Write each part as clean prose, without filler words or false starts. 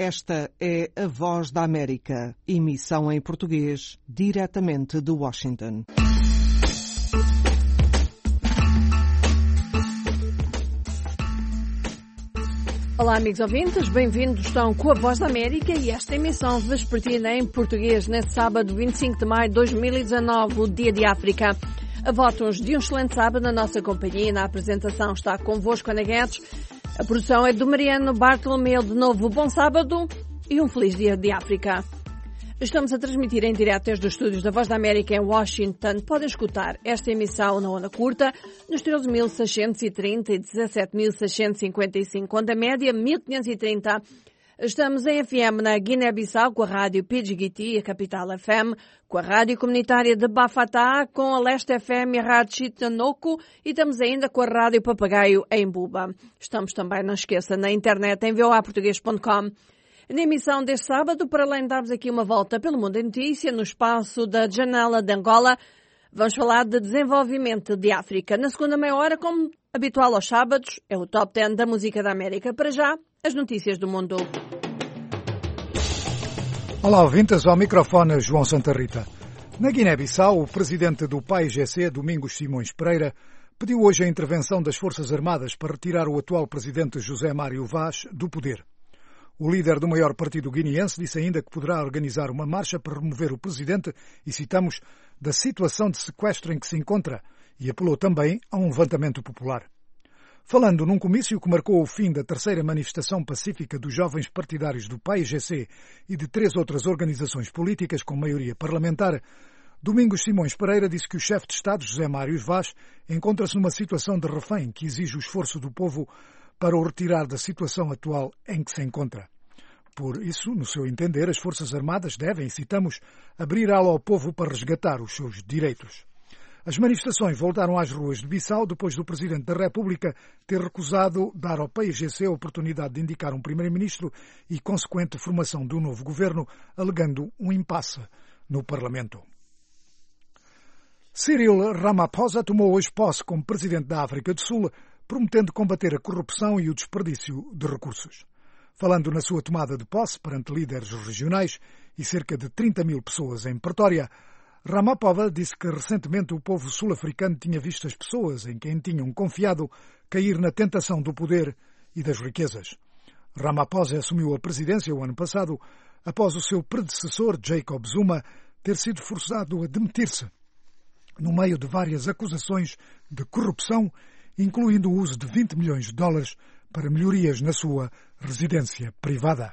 Esta é a Voz da América, emissão em português, diretamente de Washington. Olá, amigos ouvintes, bem-vindos. Estão com a Voz da América e esta emissão vespertina em português neste sábado, 25 de maio de 2019, o Dia de África. A votos de um excelente sábado na nossa companhia. Na apresentação está convosco Ana Guedes. A produção é do Mariano Bartolomeu. De novo, bom sábado e um feliz Dia de África. Estamos a transmitir em direto desde os estúdios da Voz da América em Washington. Podem escutar esta emissão na onda curta, nos 13.630 e 17.655, onda média 1.530. Estamos em FM na Guiné-Bissau com a rádio Pidgiti, a Capital FM, com a rádio comunitária de Bafatá, com a Leste FM e a rádio Chitanoco e estamos ainda com a rádio Papagaio em Buba. Estamos também, não esqueça, na internet em voaportugues.com. Na emissão deste sábado, para além de darmos aqui uma volta pelo mundo em notícia, no espaço da Janela de Angola, vamos falar de desenvolvimento de África. Na segunda meia hora, como habitual aos sábados, é o Top 10 da música da América. Para já, as notícias do mundo. Olá, ouvintes, ao microfone João Santa Rita. Na Guiné-Bissau, o presidente do PAIGC, Domingos Simões Pereira, pediu hoje a intervenção das Forças Armadas para retirar o atual presidente José Mário Vaz do poder. O líder do maior partido guineense disse ainda que poderá organizar uma marcha para remover o presidente, e citamos, da situação de sequestro em que se encontra, e apelou também a um levantamento popular. Falando num comício que marcou o fim da terceira manifestação pacífica dos jovens partidários do PAIGC e de 3 outras organizações políticas com maioria parlamentar, Domingos Simões Pereira disse que o chefe de Estado, José Mário Vaz, encontra-se numa situação de refém que exige o esforço do povo para o retirar da situação atual em que se encontra. Por isso, no seu entender, as Forças Armadas devem, citamos, abrir ala ao povo para resgatar os seus direitos. As manifestações voltaram às ruas de Bissau depois do Presidente da República ter recusado dar ao PAIGC a oportunidade de indicar um Primeiro-Ministro e consequente formação de um novo governo, alegando um impasse no Parlamento. Cyril Ramaphosa tomou hoje posse como Presidente da África do Sul, prometendo combater a corrupção e o desperdício de recursos. Falando na sua tomada de posse perante líderes regionais e cerca de 30 mil pessoas em Pretória, Ramaphosa disse que recentemente o povo sul-africano tinha visto as pessoas em quem tinham confiado cair na tentação do poder e das riquezas. Ramaphosa assumiu a presidência o ano passado após o seu predecessor, Jacob Zuma, ter sido forçado a demitir-se, no meio de várias acusações de corrupção, incluindo o uso de 20 milhões de dólares para melhorias na sua residência privada.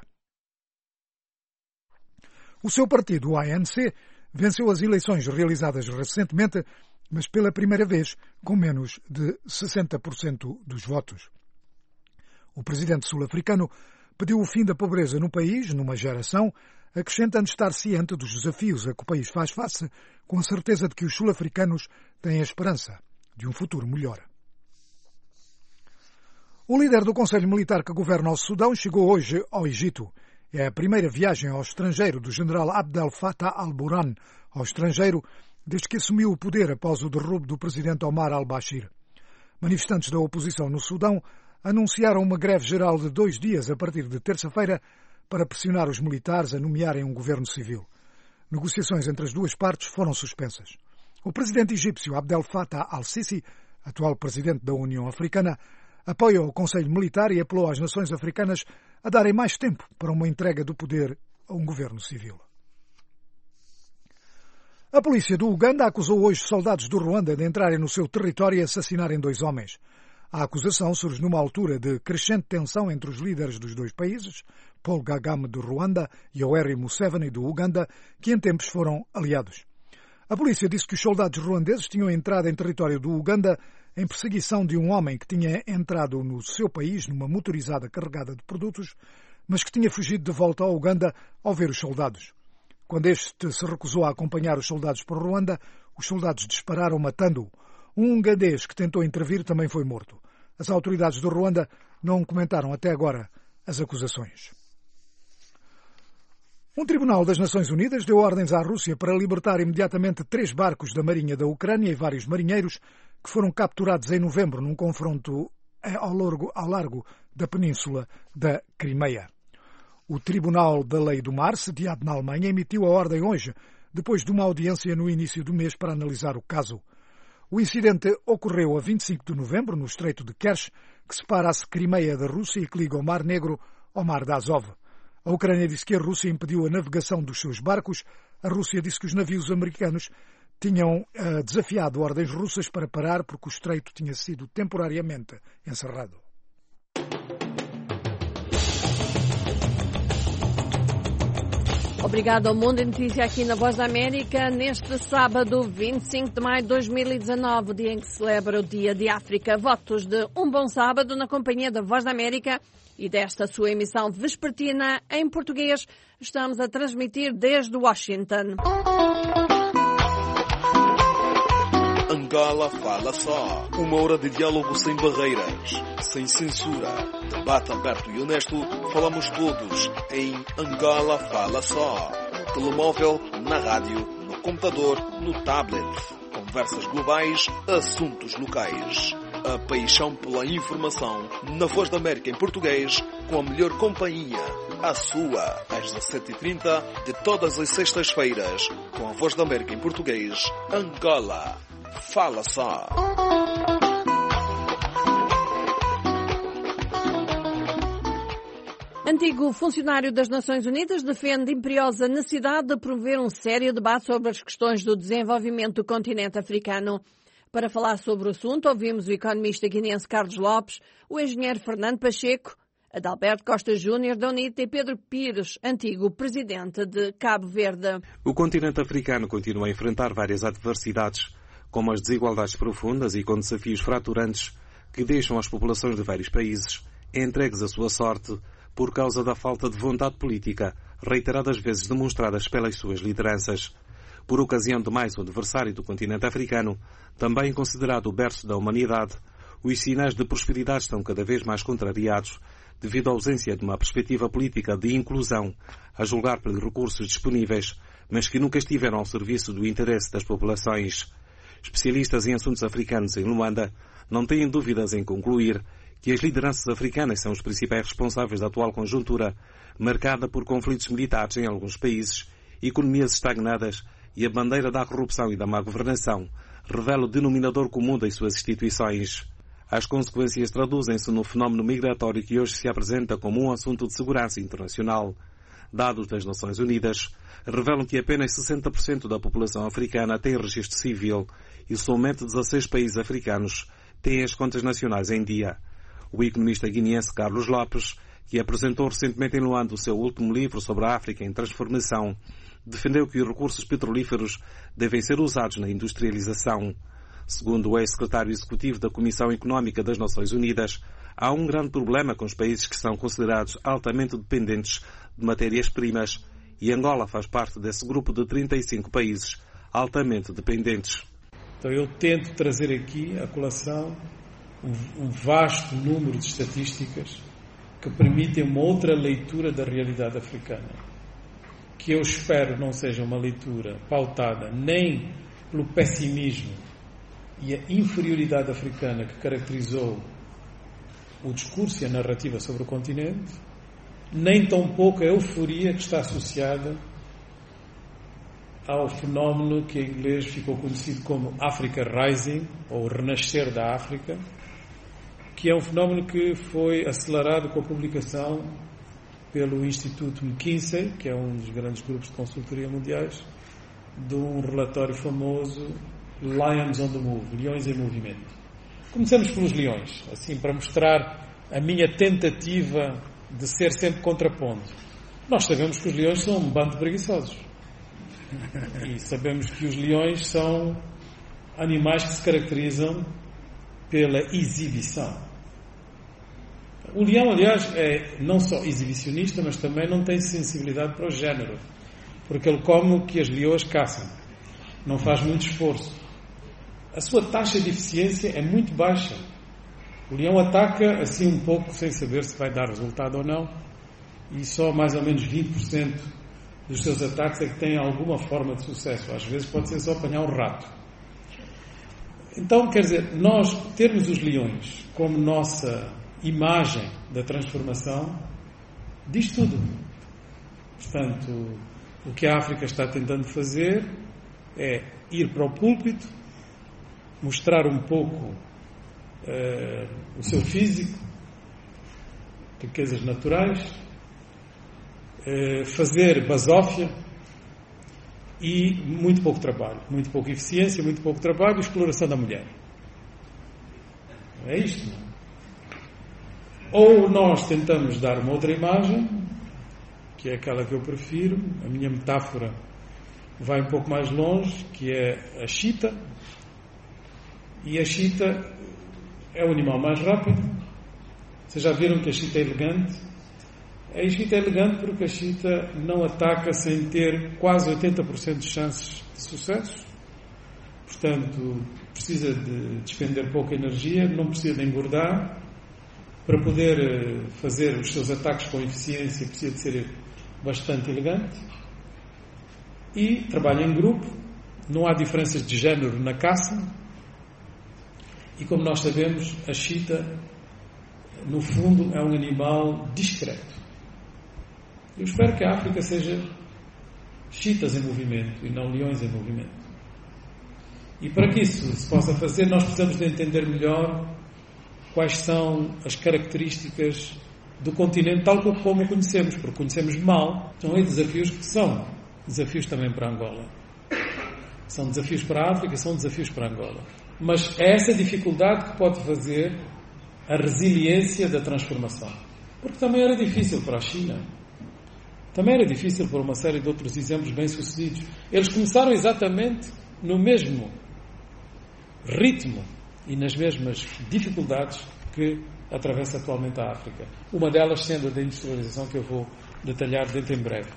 O seu partido, o ANC, venceu as eleições realizadas recentemente, mas pela primeira vez com menos de 60% dos votos. O presidente sul-africano pediu o fim da pobreza no país, numa geração, acrescentando estar ciente dos desafios a que o país faz face, com a certeza de que os sul-africanos têm a esperança de um futuro melhor. O líder do Conselho Militar que governa o Sudão chegou hoje ao Egito. É a primeira viagem ao estrangeiro do general Abdel Fattah al-Burhan ao estrangeiro desde que assumiu o poder após o derrubo do presidente Omar al-Bashir. Manifestantes da oposição no Sudão anunciaram uma greve geral de 2 dias a partir de terça-feira para pressionar os militares a nomearem um governo civil. Negociações entre as duas partes foram suspensas. O presidente egípcio Abdel Fattah al-Sisi, atual presidente da União Africana, apoia o Conselho Militar e apelou às nações africanas a darem mais tempo para uma entrega do poder a um governo civil. A polícia do Uganda acusou hoje soldados do Ruanda de entrarem no seu território e assassinarem 2 homens. A acusação surge numa altura de crescente tensão entre os líderes dos 2 países, Paul Kagame do Ruanda e Yoweri Museveni do Uganda, que em tempos foram aliados. A polícia disse que os soldados ruandeses tinham entrado em território do Uganda em perseguição de um homem que tinha entrado no seu país numa motorizada carregada de produtos, mas que tinha fugido de volta ao Uganda ao ver os soldados. Quando este se recusou a acompanhar os soldados para o Ruanda, os soldados dispararam matando-o. Um ugandês que tentou intervir também foi morto. As autoridades do Ruanda não comentaram até agora as acusações. Um tribunal das Nações Unidas deu ordens à Rússia para libertar imediatamente 3 barcos da Marinha da Ucrânia e vários marinheiros que foram capturados em novembro num confronto ao largo da península da Crimeia. O Tribunal da Lei do Mar, sediado na Alemanha, emitiu a ordem hoje, depois de uma audiência no início do mês para analisar o caso. O incidente ocorreu a 25 de novembro, no Estreito de Kerch, que separa a Crimeia da Rússia e que liga o Mar Negro ao Mar de Azov. A Ucrânia disse que a Rússia impediu a navegação dos seus barcos. A Rússia disse que os navios americanos tinham desafiado ordens russas para parar porque o estreito tinha sido temporariamente encerrado. Obrigado ao Mundo de Notícia aqui na Voz da América, neste sábado, 25 de maio de 2019, dia em que se celebra o Dia de África. Votos de um bom sábado na companhia da Voz da América e desta sua emissão vespertina em português. Estamos a transmitir desde Washington. Angola Fala Só. Uma hora de diálogo sem barreiras, sem censura. Debate aberto e honesto. Falamos todos em Angola Fala Só. No telemóvel, na rádio, no computador, no tablet. Conversas globais, assuntos locais. A paixão pela informação na Voz da América em português, com a melhor companhia. A sua, às 17h30 de todas as sextas-feiras, com a Voz da América em português, Angola Fala Só. Antigo funcionário das Nações Unidas defende imperiosa necessidade de promover um sério debate sobre as questões do desenvolvimento do continente africano. Para falar sobre o assunto, ouvimos o economista guineense Carlos Lopes, o engenheiro Fernando Pacheco, Adalberto Costa Júnior da UNITA e Pedro Pires, antigo presidente de Cabo Verde. O continente africano continua a enfrentar várias adversidades, como as desigualdades profundas e com desafios fraturantes que deixam as populações de vários países entregues à sua sorte por causa da falta de vontade política, reiteradas vezes demonstradas pelas suas lideranças. Por ocasião de mais um aniversário do continente africano, também considerado o berço da humanidade, os sinais de prosperidade estão cada vez mais contrariados devido à ausência de uma perspectiva política de inclusão, a julgar pelos recursos disponíveis, mas que nunca estiveram ao serviço do interesse das populações. Especialistas em assuntos africanos em Luanda não têm dúvidas em concluir que as lideranças africanas são os principais responsáveis da atual conjuntura, marcada por conflitos militares em alguns países, economias estagnadas e a bandeira da corrupção e da má governação revela o denominador comum das suas instituições. As consequências traduzem-se no fenómeno migratório que hoje se apresenta como um assunto de segurança internacional. Dados das Nações Unidas revelam que apenas 60% da população africana tem registro civil e somente 16 países africanos têm as contas nacionais em dia. O economista guineense Carlos Lopes, que apresentou recentemente em Luanda o seu último livro sobre a África em transformação, defendeu que os recursos petrolíferos devem ser usados na industrialização. Segundo o ex-secretário executivo da Comissão Económica das Nações Unidas, há um grande problema com os países que são considerados altamente dependentes de matérias-primas e Angola faz parte desse grupo de 35 países altamente dependentes. Então eu tento trazer aqui à colação um vasto número de estatísticas que permitem uma outra leitura da realidade africana, que eu espero não seja uma leitura pautada nem pelo pessimismo e a inferioridade africana que caracterizou o discurso e a narrativa sobre o continente, nem tampouco a euforia que está associada ao fenómeno que em inglês ficou conhecido como Africa Rising, ou Renascer da África, que é um fenómeno que foi acelerado com a publicação pelo Instituto McKinsey, que é um dos grandes grupos de consultoria mundiais, de um relatório famoso, Lions on the Move, Leões em Movimento. Começamos pelos leões, assim, para mostrar a minha tentativa de ser sempre contraponto. Nós sabemos que os leões são um bando de preguiçosos. E sabemos que os leões são animais que se caracterizam pela exibição. O leão, aliás, é não só exibicionista, mas também não tem sensibilidade para o género, porque ele come o que as leoas caçam, não faz muito esforço. A sua taxa de eficiência é muito baixa. O leão ataca assim um pouco sem saber se vai dar resultado ou não, e só mais ou menos 20% dos seus ataques é que têm alguma forma de sucesso. Às vezes pode ser só apanhar um rato. Então, quer dizer, nós termos os leões como nossa imagem da transformação diz tudo. Portanto, o que a África está tentando fazer é ir para o púlpito, mostrar um pouco o seu físico, riquezas naturais, fazer basófia e muito pouco trabalho, muito pouca eficiência, muito pouco trabalho e exploração da mulher. É isto, não? Ou nós tentamos dar uma outra imagem, que é aquela que eu prefiro, a minha metáfora vai um pouco mais longe, que é a chita, e a chita é o animal mais rápido. Vocês já viram que a chita é elegante? A chita é elegante porque a chita não ataca sem ter quase 80% de chances de sucesso. Portanto, precisa de despender pouca energia, não precisa de engordar. Para poder fazer os seus ataques com eficiência, precisa de ser bastante elegante. E trabalha em grupo, não há diferenças de género na caça. E como nós sabemos, a chita, no fundo, é um animal discreto. Eu espero que a África seja chitas em movimento e não leões em movimento. E para que isso se possa fazer, nós precisamos de entender melhor quais são as características do continente tal como o conhecemos, porque conhecemos mal. São aí desafios que são desafios também para Angola. São desafios para a África, são desafios para Angola. Mas é essa dificuldade que pode fazer a resiliência da transformação. Porque também era difícil para a China. Também era difícil para uma série de outros exemplos bem-sucedidos. Eles começaram exatamente no mesmo ritmo e nas mesmas dificuldades que atravessa atualmente a África. Uma delas sendo a da industrialização, que eu vou detalhar dentro em breve.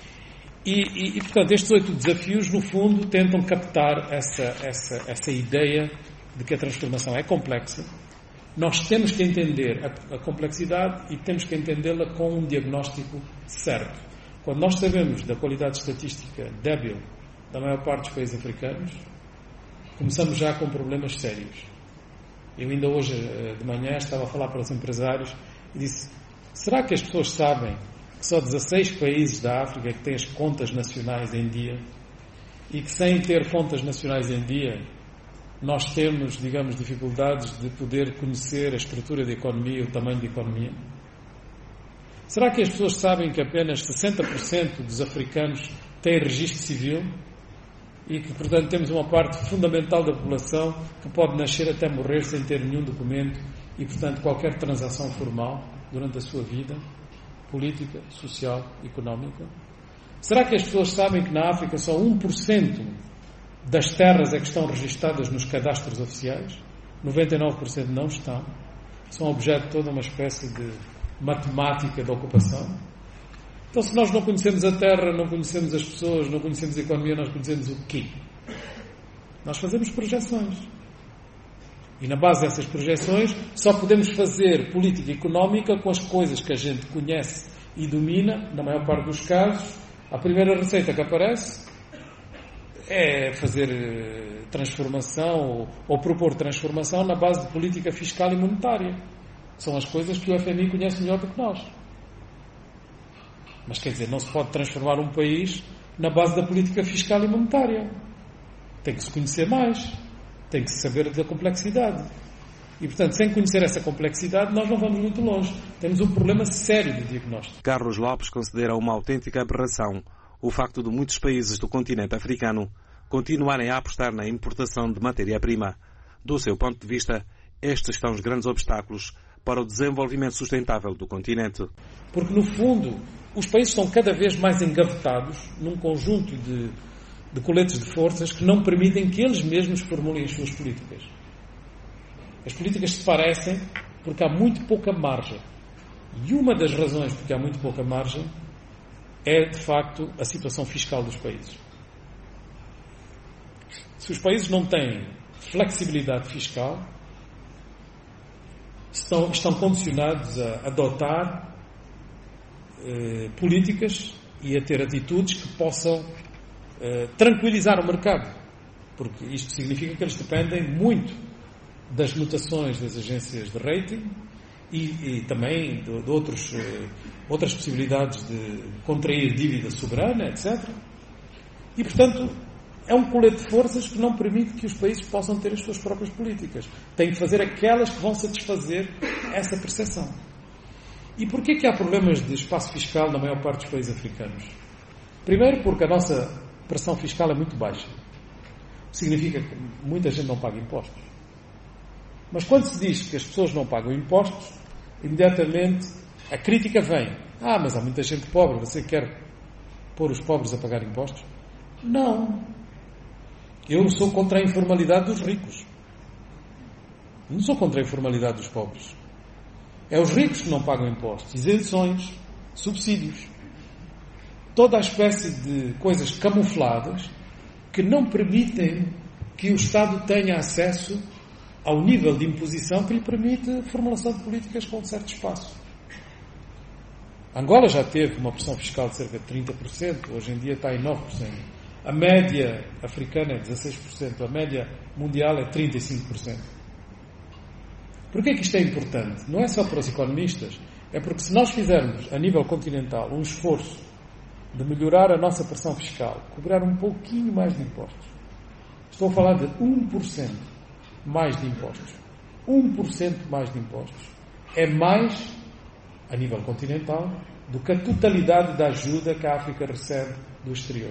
E portanto, estes 8 desafios, no fundo, tentam captar essa ideia de que a transformação é complexa. Nós temos que entender a complexidade e temos que entendê-la com um diagnóstico certo. Quando nós sabemos da qualidade estatística débil da maior parte dos países africanos, começamos já com problemas sérios. Eu ainda hoje de manhã estava a falar para os empresários e disse: será que as pessoas sabem que só 16 países da África que têm as contas nacionais em dia e que sem ter contas nacionais em dia nós temos, digamos, dificuldades de poder conhecer a estrutura da economia e o tamanho da economia? Será que as pessoas sabem que apenas 60% dos africanos têm registro civil e que, portanto, temos uma parte fundamental da população que pode nascer até morrer sem ter nenhum documento e, portanto, qualquer transação formal durante a sua vida política, social, económica? Será que as pessoas sabem que na África só 1% das terras é que estão registadas nos cadastros oficiais? 99% não estão. São objeto de toda uma espécie de matemática da ocupação. Então, se nós não conhecemos a terra, não conhecemos as pessoas, não conhecemos a economia, nós conhecemos o quê? Nós fazemos projeções. E na base dessas projeções só podemos fazer política económica com as coisas que a gente conhece e domina. Na maior parte dos casos, a primeira receita que aparece é fazer transformação ou propor transformação na base de política fiscal e monetária. São as coisas que o FMI conhece melhor do que nós. Mas quer dizer, não se pode transformar um país na base da política fiscal e monetária. Tem que se conhecer mais. Tem que se saber da complexidade. E, portanto, sem conhecer essa complexidade, nós não vamos muito longe. Temos um problema sério de diagnóstico. Carlos Lopes considera uma autêntica aberração o facto de muitos países do continente africano continuarem a apostar na importação de matéria-prima. Do seu ponto de vista, estes são os grandes obstáculos para o desenvolvimento sustentável do continente. Porque, no fundo, os países estão cada vez mais engavetados num conjunto de coletes de forças que não permitem que eles mesmos formulem as suas políticas. As políticas se parecem porque há muito pouca margem. E uma das razões porque há muito pouca margem é, de facto, a situação fiscal dos países. Se os países não têm flexibilidade fiscal, estão condicionados a adotar políticas e a ter atitudes que possam tranquilizar o mercado, porque isto significa que eles dependem muito das notações das agências de rating e também de outras possibilidades de contrair dívida soberana, etc. E, portanto, é um colete de forças que não permite que os países possam ter as suas próprias políticas. Têm que fazer aquelas que vão satisfazer essa percepção. E porquê que há problemas de espaço fiscal na maior parte dos países africanos? Primeiro, porque a nossa pressão fiscal é muito baixa. Significa que muita gente não paga impostos. Mas quando se diz que as pessoas não pagam impostos, imediatamente a crítica vem. Mas há muita gente pobre, você quer pôr os pobres a pagar impostos? Não. Eu sou contra a informalidade dos ricos. Não sou contra a informalidade dos pobres. É os ricos que não pagam impostos, isenções, subsídios. Toda a espécie de coisas camufladas que não permitem que o Estado tenha acesso ao nível de imposição que lhe permite a formulação de políticas com um certo espaço. Angola já teve uma pressão fiscal de cerca de 30%, hoje em dia está em 9%. A média africana é 16%, a média mundial é 35%. Porquê que isto é importante? Não é só para os economistas, é porque se nós fizermos a nível continental um esforço de melhorar a nossa pressão fiscal, cobrar um pouquinho mais de impostos, estou a falar de 1% mais de impostos. 1% mais de impostos é mais, a nível continental, do que a totalidade da ajuda que a África recebe do exterior.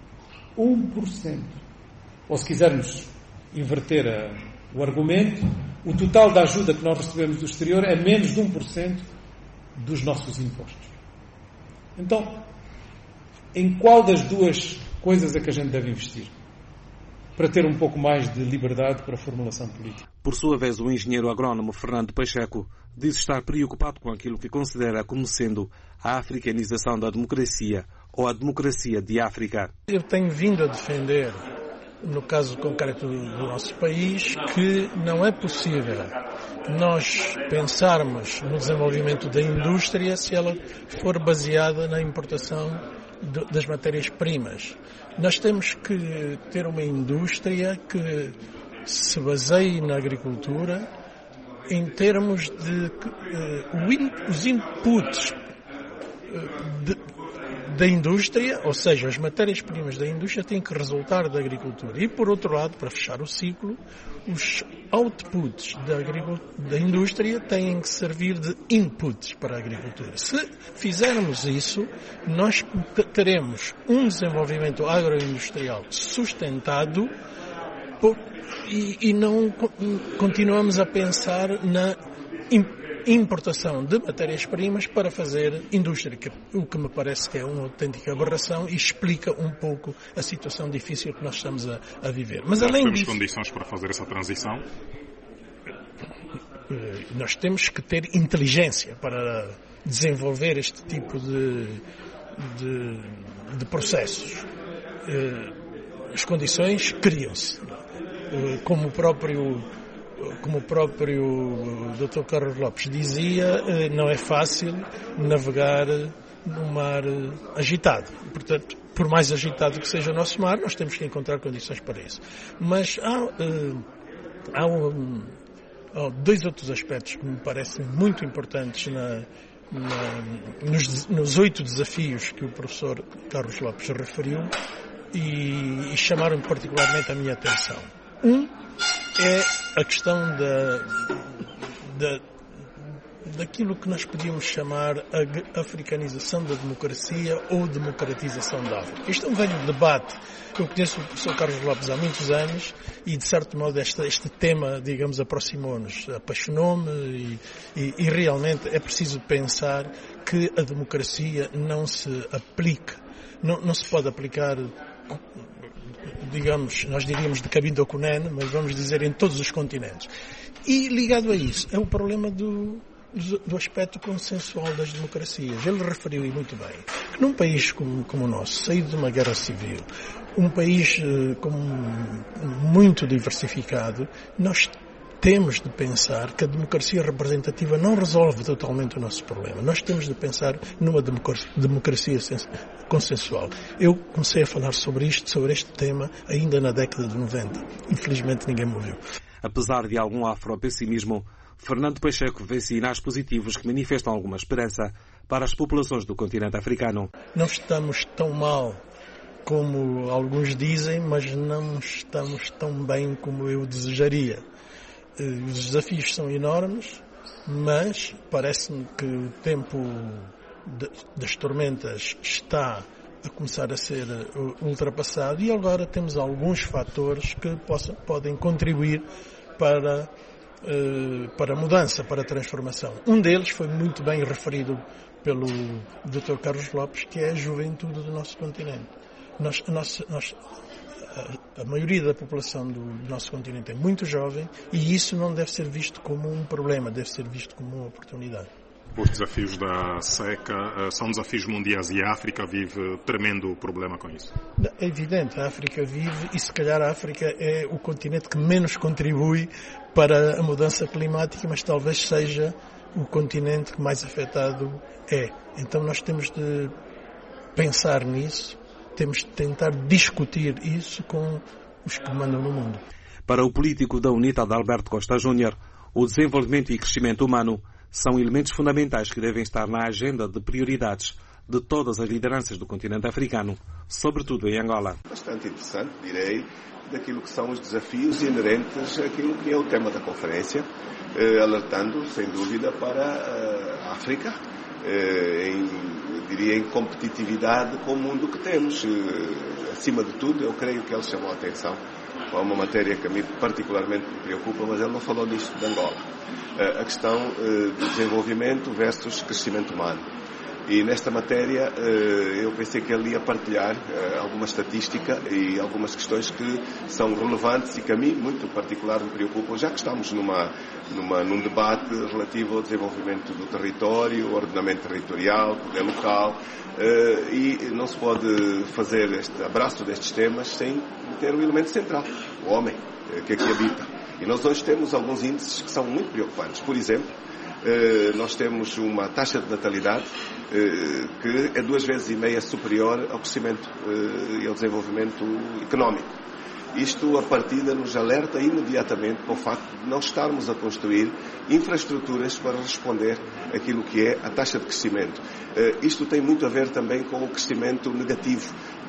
1%. Ou se quisermos inverter o argumento, o total da ajuda que nós recebemos do exterior é menos de 1% dos nossos impostos. Então, em qual das duas coisas é que a gente deve investir? Para ter um pouco mais de liberdade para a formulação política. Por sua vez, o engenheiro agrónomo Fernando Pacheco diz estar preocupado com aquilo que considera como sendo a africanização da democracia ou a democracia de África. Eu tenho vindo a defender, no caso concreto do nosso país, que não é possível nós pensarmos no desenvolvimento da indústria se ela for baseada na importação das matérias-primas. Nós temos que ter uma indústria que se baseie na agricultura em termos de os inputs da indústria, ou seja, as matérias-primas da indústria têm que resultar da agricultura. E, por outro lado, para fechar o ciclo, os outputs da indústria têm que servir de inputs para a agricultura. Se fizermos isso, nós teremos um desenvolvimento agroindustrial sustentado e não continuamos a pensar na importação de matérias-primas para fazer indústria, o que me parece que é uma autêntica aberração e explica um pouco a situação difícil que nós estamos a viver. Mas além disso, temos condições para fazer essa transição? Nós temos que ter inteligência para desenvolver este tipo de processos. As condições criam-se. Como o próprio Dr. Carlos Lopes dizia, não é fácil navegar num mar agitado. Portanto, por mais agitado que seja o nosso mar, nós temos que encontrar condições para isso. Mas há dois outros aspectos que me parecem muito importantes nos 8 desafios que o professor Carlos Lopes referiu e chamaram particularmente a minha atenção. É a questão daquilo que nós podíamos chamar a africanização da democracia ou democratização da África. Isto é um velho debate. Eu conheço o professor Carlos Lopes há muitos anos e, de certo modo, este tema, digamos, aproximou-nos, apaixonou-me e realmente é preciso pensar que a democracia não se aplica, não se pode aplicar, digamos, nós diríamos de cabido ao cunene, mas vamos dizer em todos os continentes. E ligado a isso é o problema do aspecto consensual das democracias. Ele referiu muito bem que num país como o nosso, saído de uma guerra civil, um país muito diversificado, nós temos de pensar que a democracia representativa não resolve totalmente o nosso problema. Nós temos de pensar numa democracia consensual. Eu comecei a falar sobre este tema ainda na década de 90. Infelizmente ninguém me ouviu. Apesar de algum afropessimismo, Fernando Pacheco vê sinais positivos que manifestam alguma esperança para as populações do continente africano. Não estamos tão mal como alguns dizem, mas não estamos tão bem como eu desejaria. Os desafios são enormes, mas parece-me que o tempo das tormentas está a começar a ser ultrapassado e agora temos alguns fatores que podem contribuir para a mudança, para a transformação. Um deles foi muito bem referido pelo Dr. Carlos Lopes, que é a juventude do nosso continente. A maioria da população do nosso continente é muito jovem e isso não deve ser visto como um problema, deve ser visto como uma oportunidade. Os desafios da seca são desafios mundiais e a África vive tremendo problema com isso. É evidente, a África vive e se calhar a África é o continente que menos contribui para a mudança climática, mas talvez seja o continente que mais afetado é. Então nós temos de pensar nisso, temos de tentar discutir isso com os que mandam no mundo. Para o político da UNITA, Alberto Costa Júnior, o desenvolvimento e crescimento humano são elementos fundamentais que devem estar na agenda de prioridades de todas as lideranças do continente africano, sobretudo em Angola. Bastante interessante, direi, daquilo que são os desafios inerentes àquilo que é o tema da conferência, alertando, sem dúvida, para a África, em competitividade com o mundo que temos. Acima de tudo, eu creio que ele chamou a atenção para uma matéria que a mim particularmente me preocupa, mas ele não falou disso de Angola. A questão do desenvolvimento versus crescimento humano. E nesta matéria eu pensei que ele ia partilhar alguma estatística e algumas questões que são relevantes e que a mim, muito particular, me preocupam, já que estamos num debate relativo ao desenvolvimento do território, ordenamento territorial, poder local, e não se pode fazer este abraço destes temas sem ter um elemento central, o homem, que aqui habita. E nós hoje temos alguns índices que são muito preocupantes. Por exemplo, nós temos uma taxa de natalidade que é 2,5 vezes superior ao crescimento e ao desenvolvimento económico. Isto, a partida, nos alerta imediatamente para o facto de não estarmos a construir infraestruturas para responder àquilo que é a taxa de crescimento. Isto tem muito a ver também com o crescimento negativo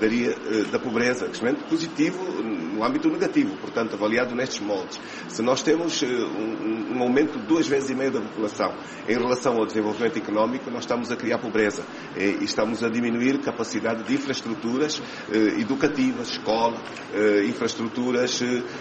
da pobreza, crescimento positivo no âmbito negativo, portanto, avaliado nestes moldes. Se nós temos um aumento de 2,5 vezes da população em relação ao desenvolvimento económico, nós estamos a criar pobreza e estamos a diminuir capacidade de infraestruturas educativas, escola, infraestruturas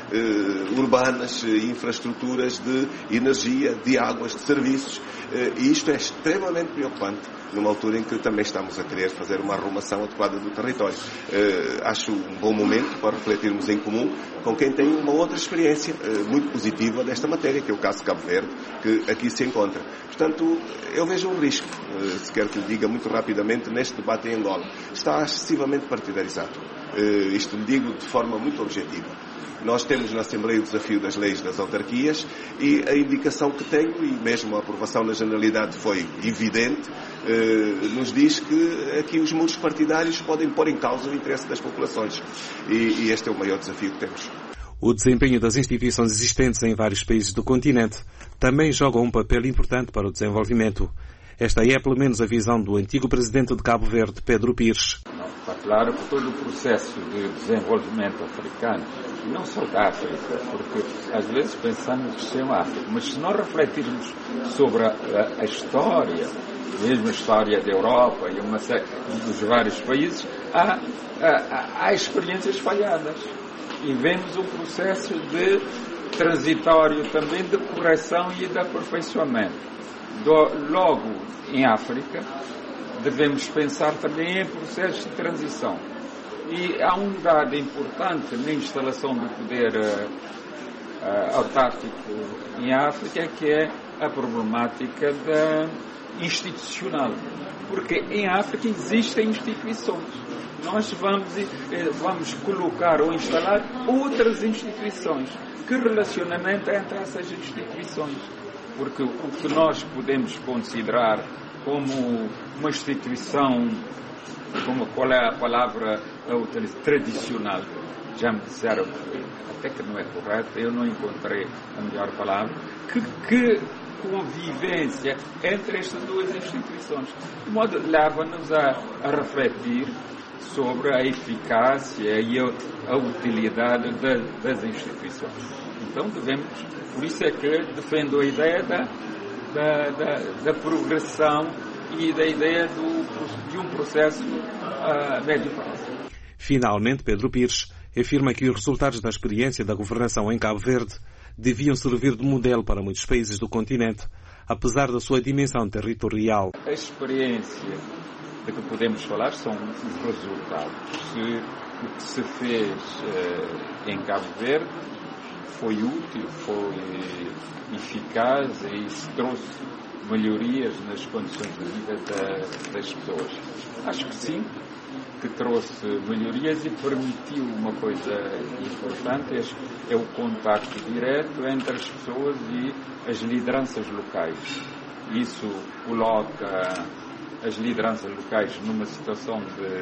urbanas, infraestruturas de energia, de águas, de serviços, e isto é extremamente preocupante numa altura em que também estamos a querer fazer uma arrumação adequada do território. Acho um bom momento para refletirmos em comum com quem tem uma outra experiência muito positiva desta matéria, que é o caso de Cabo Verde, que aqui se encontra. Portanto, eu vejo um risco, se quer que lhe diga muito rapidamente, neste debate em Angola. Está excessivamente partidarizado. Isto lhe digo de forma muito objetiva. Nós temos na Assembleia o desafio das leis das autarquias e a indicação que tenho, e mesmo a aprovação na generalidade foi evidente, nos diz que aqui os muros partidários podem pôr em causa o interesse das populações. E este é o maior desafio que temos. O desempenho das instituições existentes em vários países do continente também joga um papel importante para o desenvolvimento. Esta é, pelo menos, a visão do antigo presidente de Cabo Verde, Pedro Pires. Está claro que todo o processo de desenvolvimento africano, não só da África, porque às vezes pensamos que isso é uma África, mas se nós refletirmos sobre a história, mesmo a história da Europa e uma série dos vários países, há experiências falhadas. E vemos um processo de transitório também de correção e de aperfeiçoamento. Logo, em África, devemos pensar também em processos de transição. E há um dado importante na instalação do poder autárquico em África, que é a problemática institucional. Porque em África existem instituições. Nós vamos colocar ou instalar outras instituições. Que relacionamento é entre essas instituições? Porque o que nós podemos considerar como uma instituição, qual é a palavra a utilizar, tradicional, já me disseram até que não é correto, eu não encontrei a melhor palavra, que convivência entre estas duas instituições. De modo leva-nos a refletir sobre a eficácia e a utilidade das instituições. Então por isso é que defendo a ideia da progressão e da ideia de um processo a médio prazo. Finalmente, Pedro Pires afirma que os resultados da experiência da governação em Cabo Verde deviam servir de modelo para muitos países do continente, apesar da sua dimensão territorial. A experiência de que podemos falar são os resultados. O que se fez em Cabo Verde foi útil, foi eficaz e se trouxe melhorias nas condições de vida das pessoas. Acho que sim, que trouxe melhorias e permitiu uma coisa importante, é o contacto direto entre as pessoas e as lideranças locais. Isso coloca as lideranças locais numa situação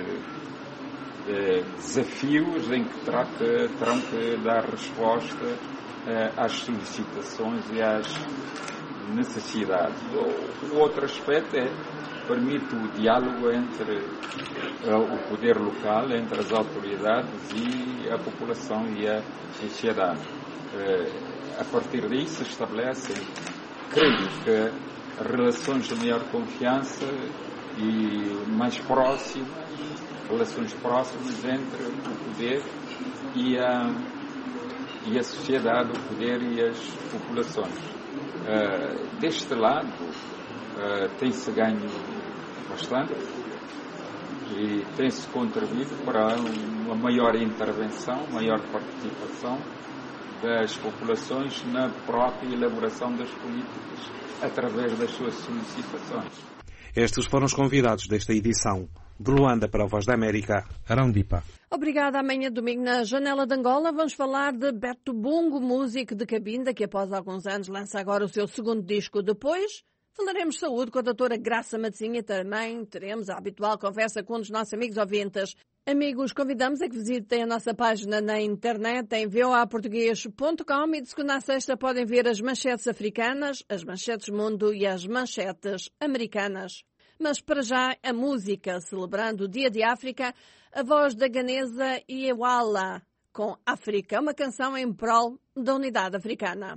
de desafios em que terão que dar resposta às solicitações e às necessidades. O outro aspecto permite o diálogo entre o poder local, entre as autoridades e a população e a sociedade. A partir daí se estabelecem, creio que, relações de maior confiança e mais próximas, relações próximas entre o poder e a sociedade, o poder e as populações. Deste lado, tem-se ganho bastante e tem-se contribuído para uma maior intervenção, maior participação das populações na própria elaboração das políticas, através das suas solicitações. Estes foram os convidados desta edição. De Luanda para a Voz da América, Arão Dipa. Obrigada. Amanhã, domingo, na Janela de Angola, vamos falar de Beto Bungo, músico de Cabinda, que após alguns anos lança agora o seu segundo disco. Depois falaremos de saúde com a doutora Graça Matezinha. Também teremos a habitual conversa com um dos nossos amigos ouvintes. Amigos, convidamos a que visitem a nossa página na internet em voaportugues.com e de segunda a sexta podem ver as manchetes africanas, as manchetes mundo e as manchetes americanas. Mas para já, a música, celebrando o Dia de África, a voz da ganesa Iewala, com África, uma canção em prol da unidade africana.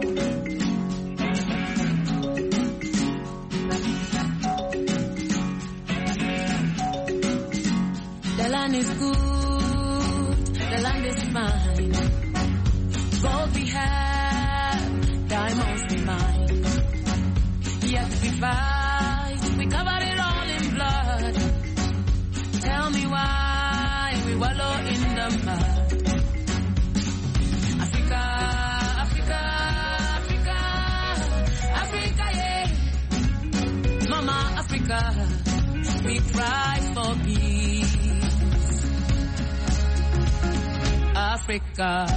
The land is good, the land is fine. Gold we have, diamonds we mine. Yet we fight, we cover it all in blood. Tell me why we wallow in the mud. Africa, Africa, Africa, Africa, yeah. Mama Africa, we cry for peace. Africa.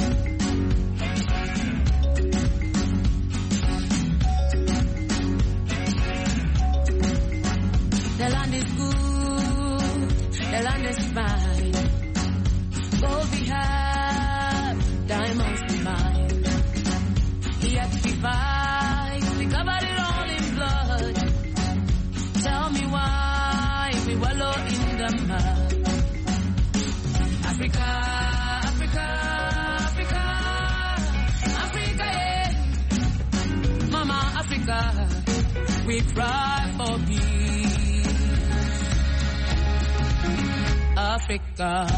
The land is good, the land is fine. Gold we have, diamonds we mine. Yet we fight, we cover it all in blood. Tell me why we wallow in the mud. Africa, Africa, Africa, Africa, yeah. Mama Africa, we cry for peace. Africa,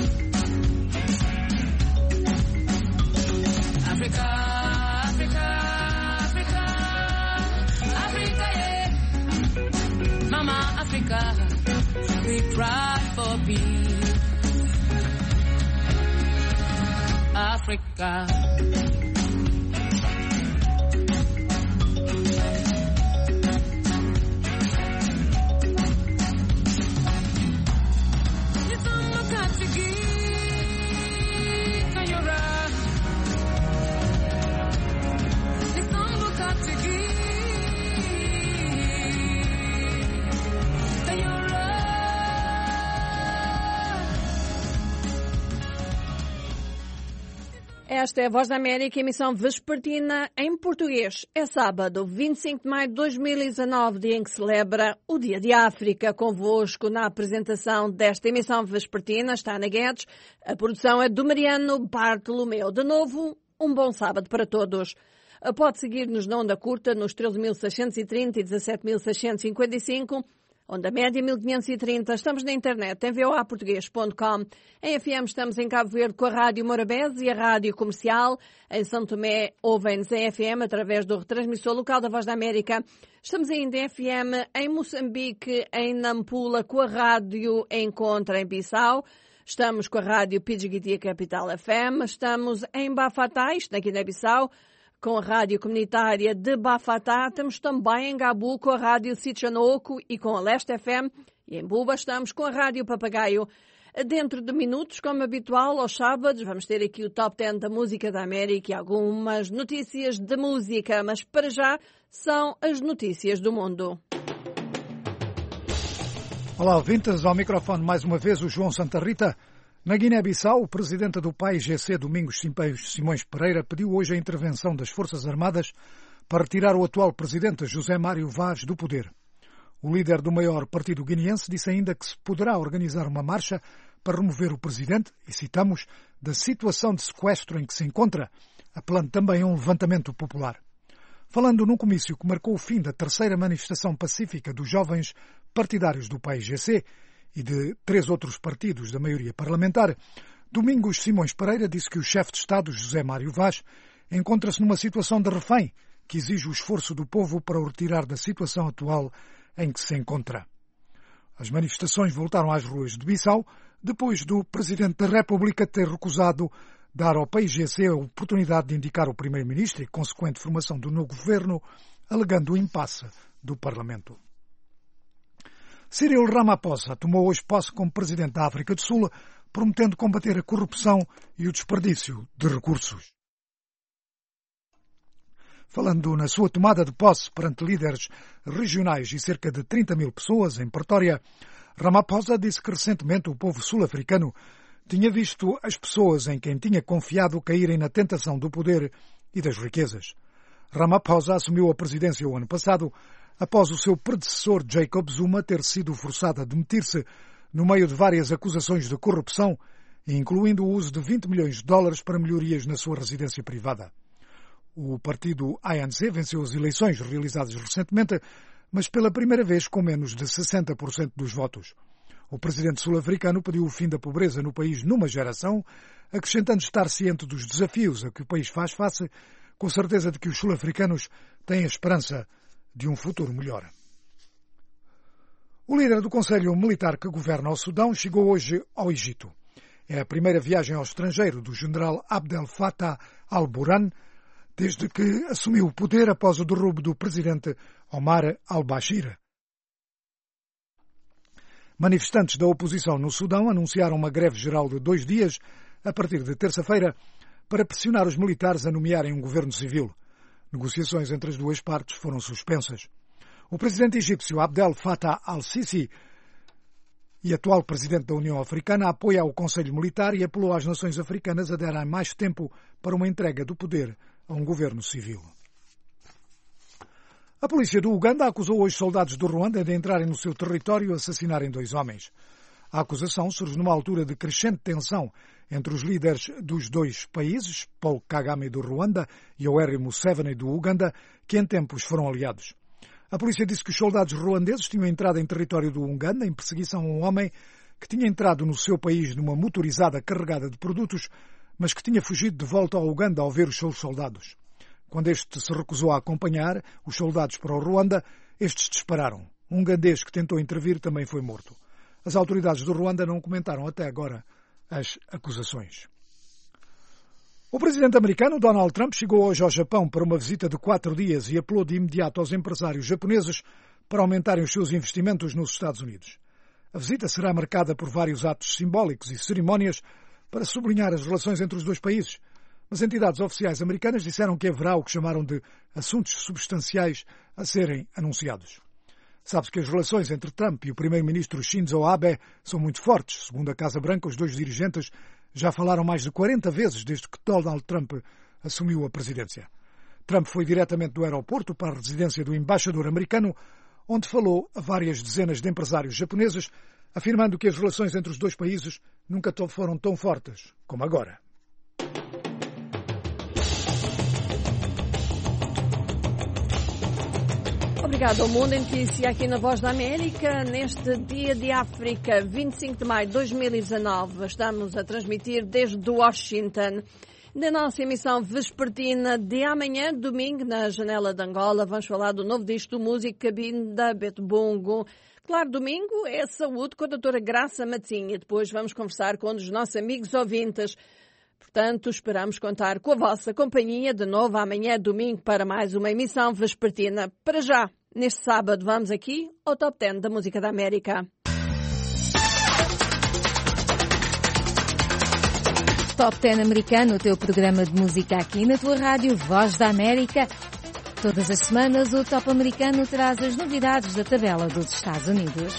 Africa, Africa, Africa, Africa, yeah. Mama Africa, we cry for peace. Africa. Esta é a Voz da América, emissão vespertina em português. É sábado, 25 de maio de 2019, dia em que celebra o Dia de África. Convosco na apresentação desta emissão vespertina está Ana Guedes. A produção é do Mariano Bartolomeu. De novo, um bom sábado para todos. Pode seguir-nos na onda curta nos 13.630 e 17.655, onda média 1530. Estamos na internet em voaportuguês.com. Em FM estamos em Cabo Verde com a Rádio Morabeza e a Rádio Comercial. Em São Tomé ouvem-nos em FM através do retransmissor local da Voz da América. Estamos ainda em FM em Moçambique, em Nampula, com a Rádio Encontra em Bissau. Estamos com a Rádio Pidgeguitia Capital FM. Estamos em Bafatá, isto na Guiné-Bissau, com a Rádio Comunitária de Bafatá. Estamos também em Gabu com a Rádio Sichanoco e com a Leste FM. E em Buba estamos com a Rádio Papagaio. Dentro de minutos, como habitual, aos sábados, vamos ter aqui o Top 10 da Música da América e algumas notícias de música. Mas para já são as notícias do mundo. Olá, ouvintes, ao microfone mais uma vez o João Santa Rita. Na Guiné-Bissau, o presidente do PAIGC, Domingos Simões Pereira, pediu hoje a intervenção das Forças Armadas para retirar o atual presidente, José Mário Vaz, do poder. O líder do maior partido guineense disse ainda que se poderá organizar uma marcha para remover o presidente, e citamos, da situação de sequestro em que se encontra, apelando também a um levantamento popular. Falando num comício que marcou o fim da terceira manifestação pacífica dos jovens partidários do PAIGC, e de 3 outros partidos da maioria parlamentar, Domingos Simões Pereira disse que o chefe de Estado, José Mário Vaz, encontra-se numa situação de refém que exige o esforço do povo para o retirar da situação atual em que se encontra. As manifestações voltaram às ruas de Bissau depois do Presidente da República ter recusado dar ao PAIGC a oportunidade de indicar o Primeiro-Ministro e consequente formação do novo governo, alegando o impasse do Parlamento. Cyril Ramaphosa tomou hoje posse como presidente da África do Sul, prometendo combater a corrupção e o desperdício de recursos. Falando na sua tomada de posse perante líderes regionais e cerca de 30 mil pessoas em Pretória, Ramaphosa disse que recentemente o povo sul-africano tinha visto as pessoas em quem tinha confiado caírem na tentação do poder e das riquezas. Ramaphosa assumiu a presidência o ano passado, após o seu predecessor Jacob Zuma ter sido forçado a demitir-se no meio de várias acusações de corrupção, incluindo o uso de 20 milhões de dólares para melhorias na sua residência privada. O partido ANC venceu as eleições realizadas recentemente, mas pela primeira vez com menos de 60% dos votos. O presidente sul-africano pediu o fim da pobreza no país numa geração, acrescentando estar ciente dos desafios a que o país faz face, com certeza de que os sul-africanos têm a esperança de um futuro melhor. O líder do Conselho Militar que governa o Sudão chegou hoje ao Egito. É a primeira viagem ao estrangeiro do general Abdel Fattah al-Burhan desde que assumiu o poder após o derrubo do presidente Omar al-Bashir. Manifestantes da oposição no Sudão anunciaram uma greve geral de 2 dias a partir de terça-feira para pressionar os militares a nomearem um governo civil. Negociações entre as duas partes foram suspensas. O presidente egípcio Abdel Fattah al-Sisi e atual presidente da União Africana apoia o Conselho Militar e apelou às nações africanas a darem mais tempo para uma entrega do poder a um governo civil. A polícia do Uganda acusou hoje soldados do Ruanda de entrarem no seu território e assassinarem 2 homens. A acusação surge numa altura de crescente tensão entre os líderes dos 2 países, Paul Kagame do Ruanda e Yoweri Museveni do Uganda, que em tempos foram aliados. A polícia disse que os soldados ruandeses tinham entrado em território do Uganda em perseguição a um homem que tinha entrado no seu país numa motorizada carregada de produtos, mas que tinha fugido de volta ao Uganda ao ver os seus soldados. Quando este se recusou a acompanhar os soldados para o Ruanda, estes dispararam. Um ugandês que tentou intervir também foi morto. As autoridades do Ruanda não comentaram até agora as acusações. O presidente americano Donald Trump chegou hoje ao Japão para uma visita de 4 dias e apelou de imediato aos empresários japoneses para aumentarem os seus investimentos nos Estados Unidos. A visita será marcada por vários atos simbólicos e cerimónias para sublinhar as relações entre os 2 países, mas entidades oficiais americanas disseram que haverá o que chamaram de assuntos substanciais a serem anunciados. Sabe-se que as relações entre Trump e o primeiro-ministro Shinzo Abe são muito fortes. Segundo a Casa Branca, os 2 dirigentes Já falaram mais de 40 vezes desde que Donald Trump assumiu a presidência. Trump foi diretamente do aeroporto para a residência do embaixador americano, onde falou a várias dezenas de empresários japoneses, afirmando que as relações entre os dois países nunca foram tão fortes como agora. Obrigado ao Mundo em Notícia aqui na Voz da América, neste Dia de África, 25 de maio de 2019. Estamos a transmitir desde Washington. Na nossa emissão vespertina de amanhã, domingo, na Janela de Angola, vamos falar do novo disco do músico Cabinda Betbungo. Claro, domingo é saúde com a doutora Graça Matinha. Depois vamos conversar com um dos nossos amigos ouvintes. Portanto, esperamos contar com a vossa companhia de novo amanhã, domingo, para mais uma emissão vespertina. Para já, neste sábado, vamos aqui ao Top 10 da Música da América. Top 10 americano, o teu programa de música aqui na tua rádio Voz da América. Todas as semanas, o Top americano traz as novidades da tabela dos Estados Unidos.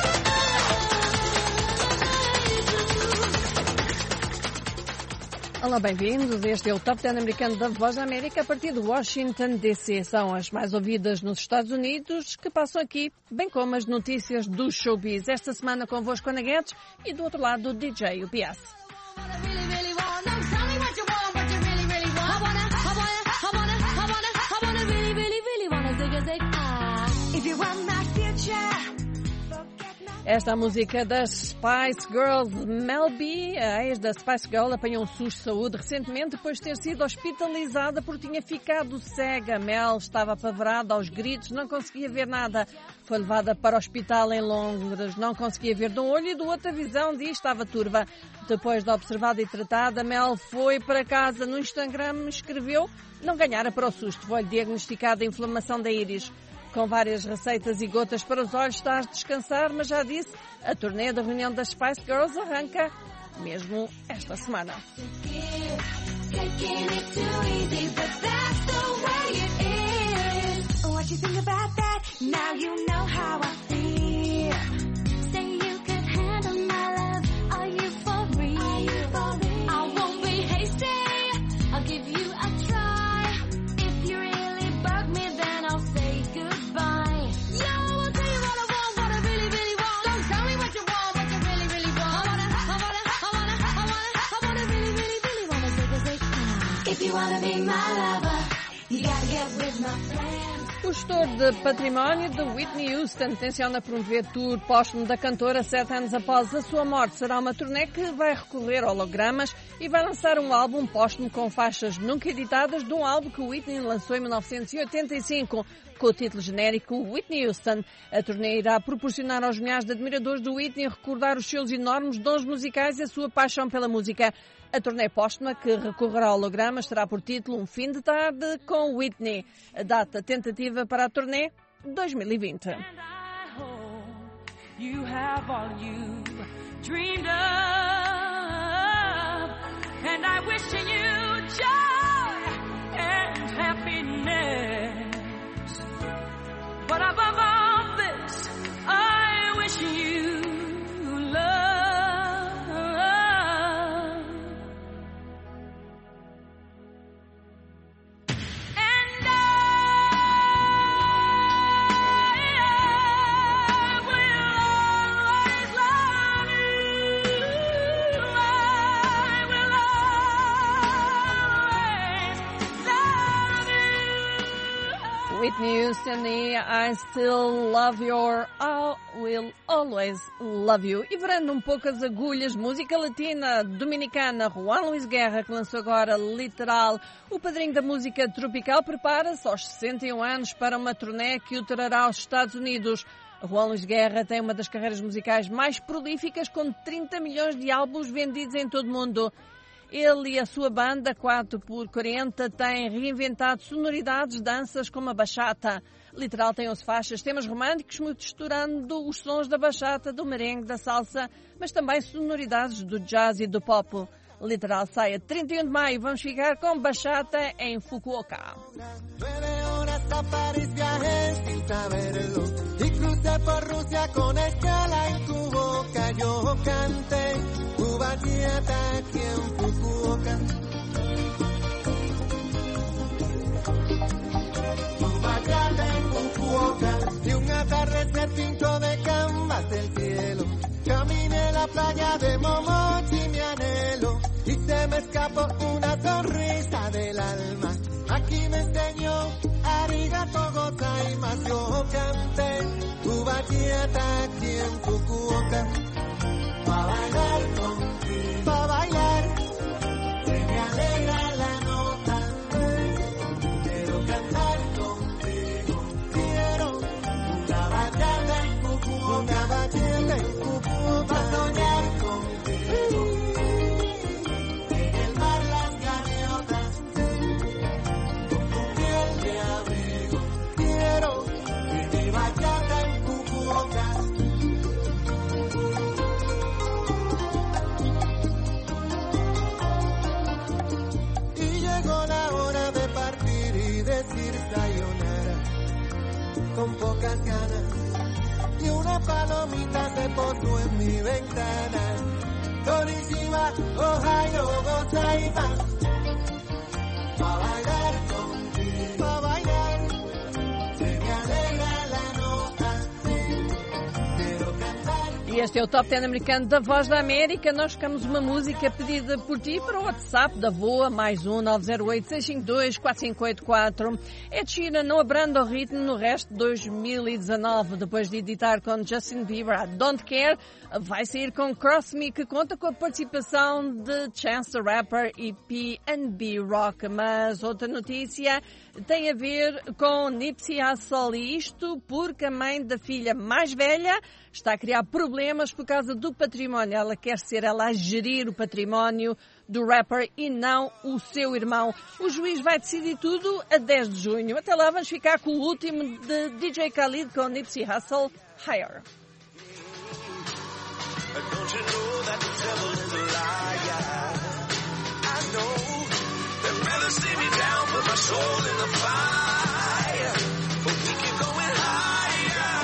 Olá, bem-vindos. Este é o Top 10 americano da Voz da América a partir de Washington, D.C. São as mais ouvidas nos Estados Unidos que passam aqui, bem como as notícias do showbiz. Esta semana convosco Ana Guedes e do outro lado o DJ UPS. Esta é a música das Spice Girls. Mel B, a ex da Spice Girl, apanhou um susto de saúde recentemente depois de ter sido hospitalizada porque tinha ficado cega. Mel estava apavorada aos gritos, não conseguia ver nada. Foi levada para o hospital em Londres, não conseguia ver de um olho e do outro a visão estava turva. Depois de observada e tratada, Mel foi para casa. No Instagram escreveu: não ganhara para o susto, foi diagnosticada inflamação da íris. Com várias receitas e gotas para os olhos, está a descansar, mas já disse, a turnê da reunião das Spice Girls arranca mesmo esta semana. O gestor de património de Whitney Houston tenciona promover tour póstumo da cantora 7 anos após a sua morte. Será uma turnê que vai recorrer a hologramas e vai lançar um álbum póstumo com faixas nunca editadas de um álbum que Whitney lançou em 1985. Com o título genérico Whitney Houston. A turnê irá proporcionar aos milhares de admiradores do Whitney recordar os seus enormes dons musicais e a sua paixão pela música. A turnê póstuma, que recorrerá a hologramas, terá por título Um Fim de Tarde com Whitney. A data tentativa para a turnê, 2020. But above all this, I wish you love. And I will always love you. I will always love you. Whitney Houston e I Still Love Your, I Will Always Love You. E virando um pouco as agulhas, música latina dominicana, Juan Luis Guerra, que lançou agora Literal. O padrinho da música tropical prepara-se aos 61 anos para uma turnê que o trará aos Estados Unidos. Juan Luis Guerra tem uma das carreiras musicais mais prolíficas, com 30 milhões de álbuns vendidos em todo o mundo. Ele e a sua banda 4x40 têm reinventado sonoridades, danças como a bachata. Literal tem 11 faixas, temas românticos, misturando os sons da bachata, do merengue, da salsa, mas também sonoridades do jazz e do pop. literal saia. 31 de maio, vamos ficar com Bachata em Fukuoka. Y crucé por Rusia con escala en tu boca. Yo canté tu bachata aquí en Fukuoka. Tu bachata en Fukuoka. Y un atardecer pinto de canvas el cielo. Caminé la playa de Momochi, mi anhelo. Y se me escapó una sonrisa del alma. Aquí me enseñó arigato gozaimasu. Yo canté tu bachata aquí en Fukuoka. Pa' bailar contigo, pa' bailar. Se me alegra la nota. Quiero cantar contigo. Quiero una bachata en Fukuoka. Una bachata en Fukuoka. Pa' soñar contigo. En el mar las gaviotas. Quiero mi bachata en Fukuoka. Y llegó la hora de partir y decir sayonara con pocas ganas. Y una palomita se posó en mi ventana. Konnichiwa, Ohio, gozaimasu. Pa' bailar contigo, pa' bailar. Se me alegra la nota. Quero cantar. E este é o Top 10 americano da Voz da América. Nós ficamos uma música pedida por ti para o WhatsApp da VOA, mais 908-652-4584. Ed Sheeran não abranda o ritmo no resto de 2019. Depois de editar com Justin Bieber a Don't Care, vai sair com Cross Me, que conta com a participação de Chance the Rapper e P&B Rock. Mas outra notícia tem a ver com Nipsey Hussle, e isto porque a mãe da filha mais velha está a criar problemas por causa do património. Ela quer ser ela a gerir o património do rapper e não o seu irmão. O juiz vai decidir tudo a 10 de junho. Até lá vamos ficar com o último de DJ Khaled com Nipsey Hussle, Higher. Don't you know that the devil is a liar? I know they'd rather see me down, put my soul in the fire. But we keep going higher,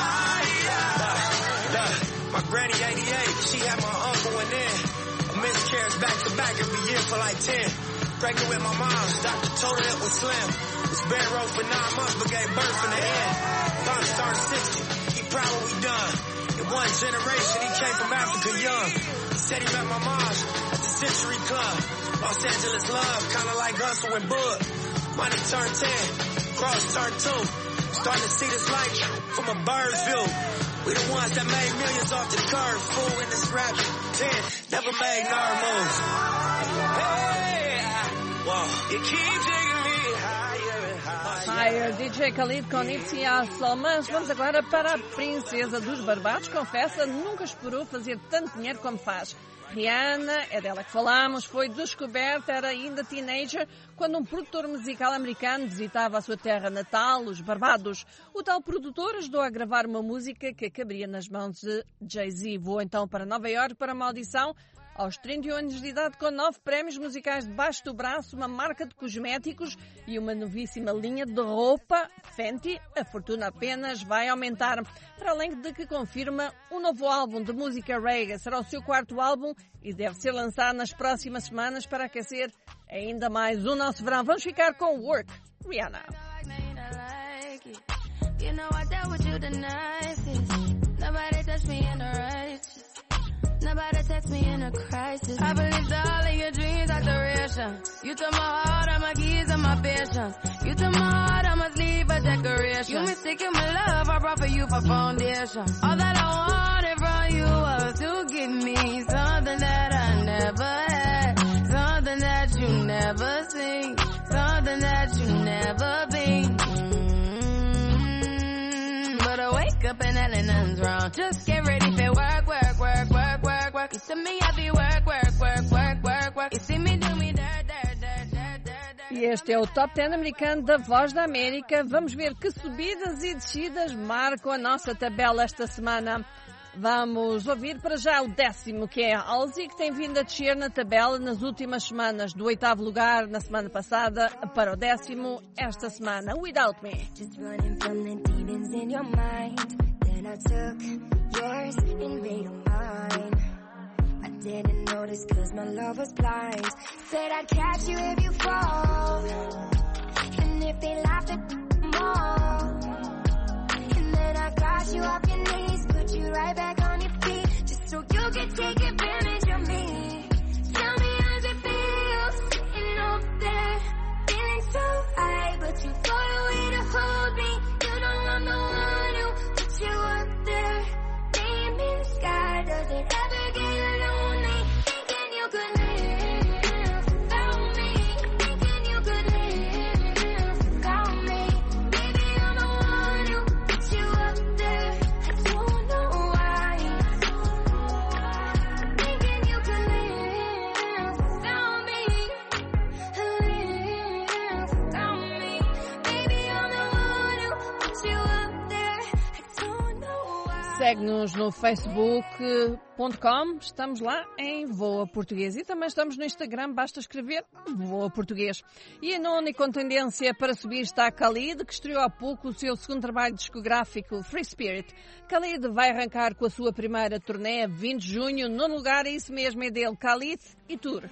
higher. My granny 88, she had my uncle in there. A miscarriage back to back every year for like 10. Pregnant with my mom, doctor told her it was slim. Was bed row for 9 months, but gave birth in the end. Pops started 60, he proud what we done. In one generation, he came from Africa young. He said he met my mom at the Century Club. Los Angeles love, kinda like Hustle and Bud. Money turned 10, cross turned 2. Starting to see this life from a bird's view. We the ones that made millions off the curve. Fool in this rap, 10, never made nerd moves. Hey, whoa, you keep digging me higher and higher. DJ Khaled com Nipsey Hussle. Mas vamos agora para a princesa dos Barbados. Confessa, nunca esperou fazer tanto dinheiro como faz. Rihanna, é dela que falamos, foi descoberta, era ainda teenager, quando um produtor musical americano visitava a sua terra natal, os Barbados. O tal produtor ajudou a gravar uma música que acabaria nas mãos de Jay-Z. Voou então para Nova Iorque para uma audição. Aos 31 anos de idade, com 9 prémios musicais debaixo do braço, uma marca de cosméticos e uma novíssima linha de roupa, Fenty, a fortuna apenas vai aumentar. Para além de que confirma um novo álbum de música reggae. Será o seu 4º álbum e deve ser lançado nas próximas semanas para aquecer ainda mais o nosso verão. Vamos ficar com Work, Rihanna. Nobody text me in a crisis. I believed all of your dreams are duration. You took my heart, all my keys, and my patience. You took my heart, I must leave a decoration. You mistaken my love, I brought for you for foundation. All that I wanted from you was to give me something that I never had, something that you never seen, something that you never been. But I wake up and hell nothing's wrong. Just get ready for work, work, work, work, work, work. You see me happy, work, work, work, work, work, work. You see me do me dirt, dirt, dirt, dirt, dirt. E este é o Top 10 americano da Voz da América. Vamos ver que subidas e descidas marcam a nossa tabela esta semana. Vamos ouvir para já o 10º, que é Halsey, que tem vindo a descer na tabela nas últimas semanas, do 8º lugar na semana passada para o 10º esta semana, Without Me. Just running from the demons in your mind. Then I took yours and made them mine. I didn't notice cause my love was blind. Said I'd catch you if you fall. And if they laughed at them all. And then I got you off your knees, put you right back on your feet, just so you could take advantage of me. Tell me how's it feel, sitting up there, feeling so high, but you fought away to hold me. You know I'm the one who put you up there, name in the sky. Does it ever get lonely, thinking you could live without me, thinking you could live without me. Baby, I'm the one who put you up there, I don't know why, thinking you could live without me, live without me. Baby, I'm the one who put you up there, I don't know why. Segue-nos no facebook.com, estamos lá em Voa Português e também estamos no Instagram, basta escrever Voa Português. E a nona e com tendência para subir está a Khalid, que estreou há pouco o seu segundo trabalho discográfico, Free Spirit. Khalid vai arrancar com a sua primeira turnê, 20 de junho, nono lugar, é isso mesmo, é dele, Khalid e Tour.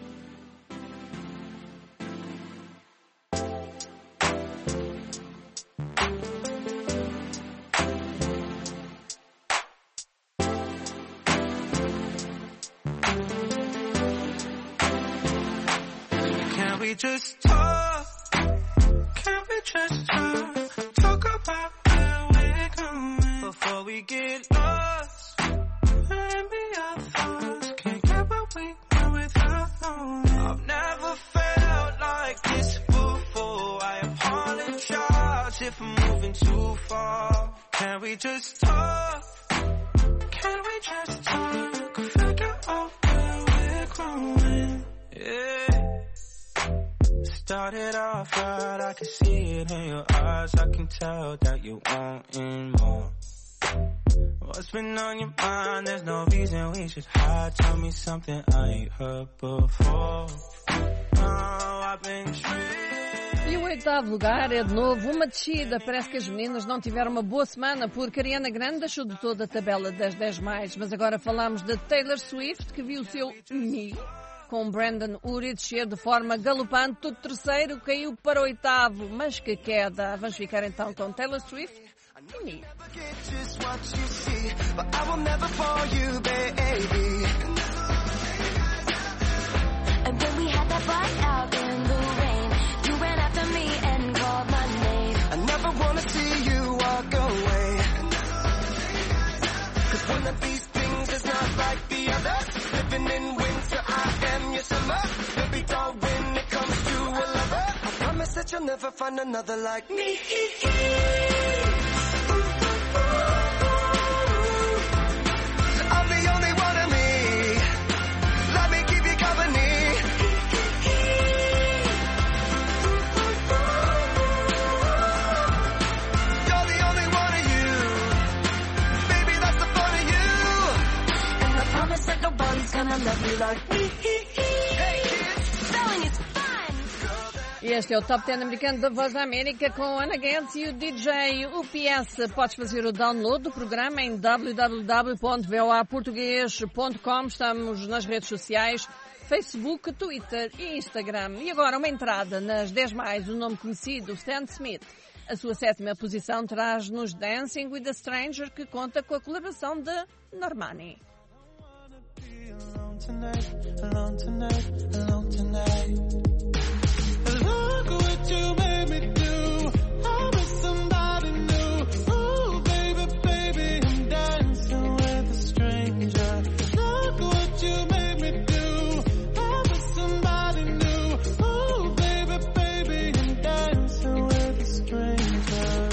Can we just talk? Can we just talk? Talk about where we're going before we get lost. Maybe our thoughts can't get what we want without knowing. I've never felt like this before. I apologize if I'm moving too far. Can we just talk? Can we just talk? Figure out where we're growing. Yeah. Started off right, I can see it in your eyes. I can tell that you're wanting more. What's been on your mind? There's no reason we should hide. Tell me something I ain't heard before. Oh, I've been tricked. E o 8º lugar é de novo uma descida. Parece que as meninas não tiveram uma boa semana porque Ariana Grande deixou de toda a tabela das 10 mais. Mas agora falamos de Taylor Swift, que viu o seu Me com Brandon Urie descer de forma galopante. Do 3º caiu para o 8º, mas que queda. Vamos ficar então com Taylor Swift e Me. And when we had that fight out in the rain, you ran after me and called my name. I never wanna see you walk away. Cause one of these things is not like the other. Living in winter, I am your summer. Baby doll when it comes to a lover. I promise that you'll never find another like me. I'm the only one of me. Let me keep you company. You're the only one of you. Baby, that's the fun of you. And I promise that nobody's gonna love you like me. Hey kids, spelling is fun. E este é o Top 10 americano da Voz da América com Ana Guedes e o DJ UPS. Podes fazer o download do programa em www.voaportugues.com. Estamos nas redes sociais, Facebook, Twitter e Instagram. E agora uma entrada nas 10 mais, o nome conhecido, Stan Smith. A sua 7ª posição traz-nos Dancing with a Stranger, que conta com a colaboração de Normani. Alone tonight, alone tonight, alone tonight. Look what you made me do. I'm with somebody new. Ooh, baby, baby, I'm dancing with a stranger. Look what you made me do. I'm with somebody new. Ooh, baby, baby, I'm dancing with a stranger.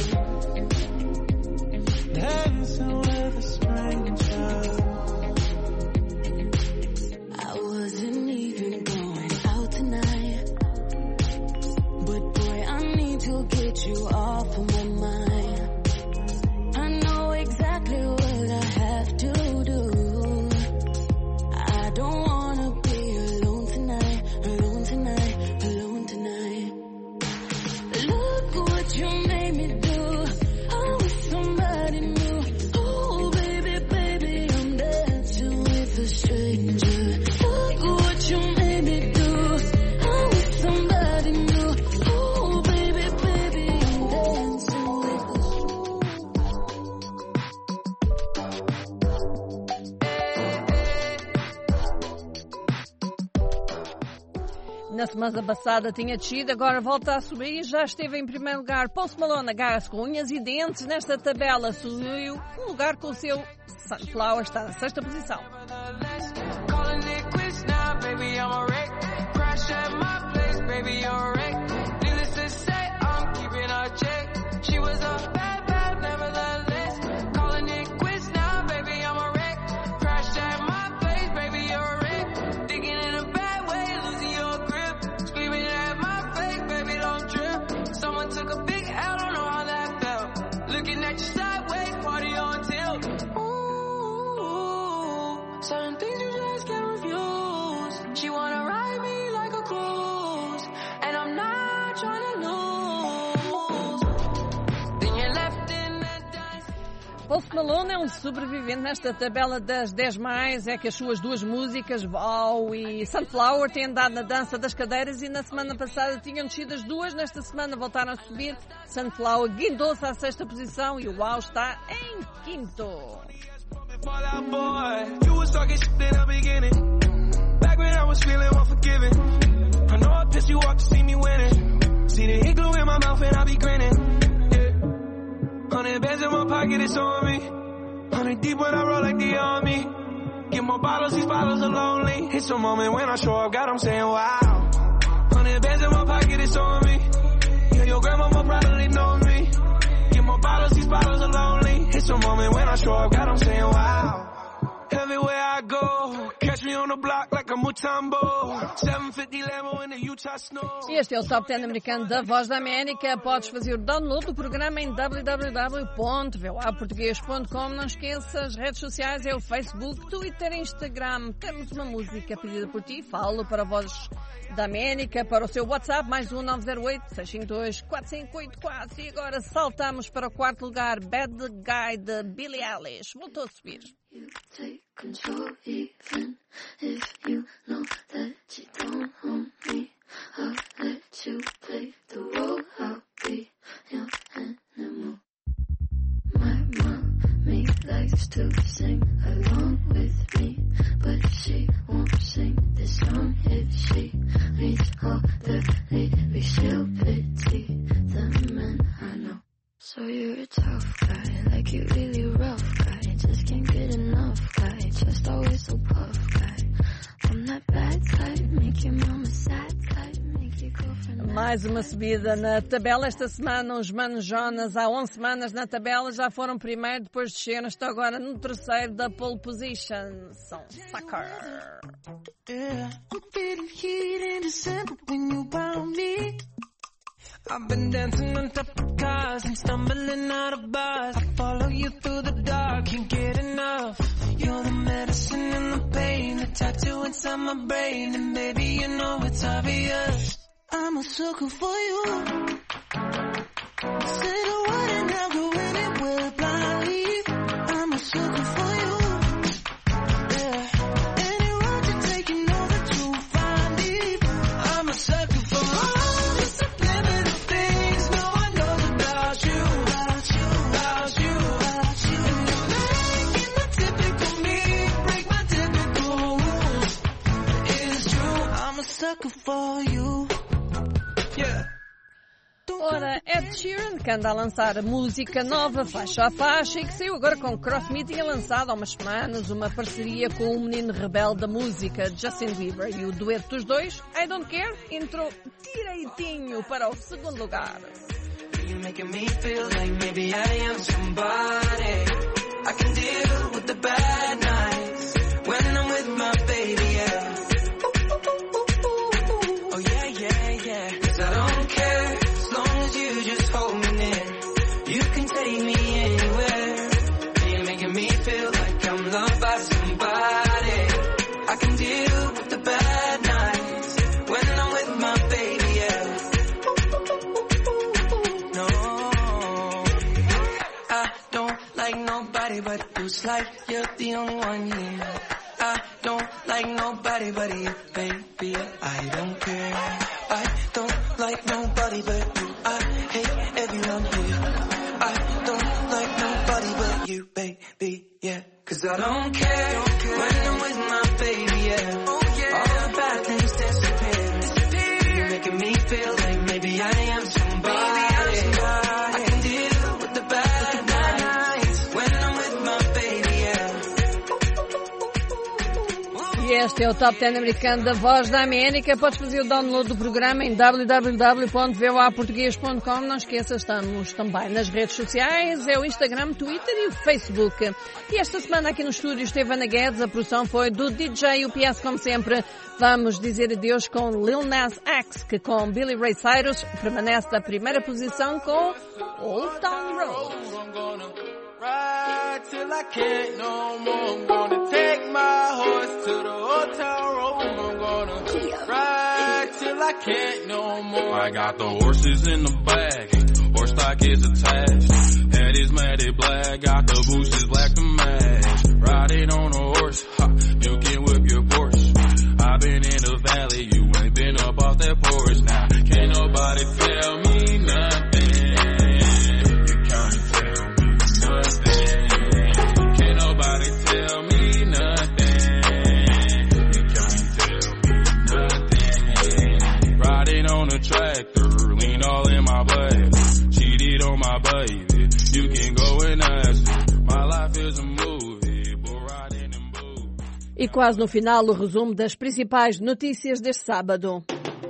Dancing with a stranger. I wasn't even going out tonight, but boy, I need to get you off of my mind. I know exactly what I have to Na semana passada tinha descido, agora volta a subir. Já esteve em primeiro lugar. Post Malone agarra-se com unhas e dentes nesta tabela. Subiu um lugar com o seu Sunflower, está na 6ª posição. Certain things you just can't refuse. She wanna ride me like a cruise, and I'm not trying to lose. Then you're left in the dust. Post Malone é um sobrevivente nesta tabela das 10 mais. É que as suas duas músicas, Wow e Sunflower, têm andado na dança das cadeiras e na semana passada tinham descido as duas. Nesta semana voltaram a subir. Sunflower guindou-se à 6ª posição e o Wow está em 5º. Fall out, boy. You was talking shit in the beginning. Back when I was feeling unforgiving. I know I pissed you off to see me winning. See the hit glue in my mouth and I be grinning. Yeah. 100 bands in my pocket, it's on me. 100 deep when I roll like the army. Get more bottles, these bottles are lonely. It's a moment when I show up, God, I'm saying wow. 100 bands in my pocket, it's on me. Yeah, your grandma will probably know me. Get more bottles, these bottles are lonely. It's a moment when I show up, God, I'm saying wow. Everywhere I go, catch me on the block like a Mutombo. 750 Lambo in the Utah snow. Este é o Top 10 americano da Voz da América. Podes fazer o download do programa em www.voaportugues.com. Não esqueças, as redes sociais é o Facebook, Twitter e Instagram. Temos uma música pedida por ti. Falo para a Voz da América, para o seu WhatsApp, mais 908-652-4584. E agora saltamos para o 4º lugar, Bad Guy, de Billie Eilish. Voltou a subir. You take control even if you know that you don't own me. I'll let you play the role. I'll be your animal. My mommy likes to sing along with me, but she won't sing this song if she reads all the lyrics. She'll pity the men I know. So you're a tough guy, like you really rough guy. Just can't get enough guy, just always so puff guy. I'm that bad type, make your mama sad type, make your girlfriend. Mais uma subida na tabela esta semana. Os Manos Jonas, há 11 semanas na tabela, já foram primeiro, depois desceram, estão agora no 3º da pole position. São Sucker. Yeah, I'm feeling heat in December when you found me. I've been dancing on top of cars and stumbling out of bars. I follow you through the dark, can't get enough. You're the medicine and the pain, the tattoo inside my brain. And baby, you know it's obvious, I'm a sucker for you. Say the word and I'll go anywhere blindly. I'm a sucker for you. Yeah, any road you take, you know that you'll find it. I'm a sucker for all the subliminal things no one knows about you, about you, about you, about you. And you're making the typical me break my typical rules. It's true, I'm a sucker for you. Yeah. Ora, Ed Sheeran, que anda a lançar música nova, faixa a faixa, e que saiu agora com Cross Me, tinha lançado há umas semanas uma parceria com o menino rebelde da música, Justin Bieber, e o dueto dos dois, I Don't Care, entrou direitinho para o 2º lugar. You're making me feel like maybe I am somebody. I can deal with the bad nights when I'm with my baby, yeah. Oh yeah, yeah, yeah. 'Cause I don't care as long as you just hold me near. You can take me anywhere. You're making me feel like I'm loved by somebody. I can deal with the bad nights when I'm with my baby, yeah. No, I don't like nobody but you. It's like you're the only one here. I don't like nobody but you, baby. I don't care. I don't like nobody but you. I hate everyone here. I don't like nobody but you, baby, yeah. 'Cause I don't care when I'm with my baby, yeah. All the bad things disappear. Este é o Top 10 americano da Voz da América. Podes fazer o download do programa em www.voaportugues.com. Não esqueças, estamos também nas redes sociais, é o Instagram, Twitter e o Facebook. E esta semana aqui no estúdio esteve Ana Guedes, a produção foi do DJ UPS, como sempre. Vamos dizer adeus com Lil Nas X, que com Billy Ray Cyrus permanece na primeira posição com Old Town Road. Ride till I can't no more. I'm gonna take my horse to the old town road. I'm gonna ride till I can't no more. I got the horses in the bag, horse stock is attached. Head is matted black, got the bushes black to match. Riding on a horse, you can whip your Porsche. I've been in the valley, you ain't been up off that porch. Now can't nobody tell me nothing. Nobody tell me nothing. You can't tell me nothing. Riding on a tractor, lean all in my blood. Cheated on my baby. You can go and ask her. My life is a movie, but riding in boots. E quase no final o resumo das principais notícias deste sábado.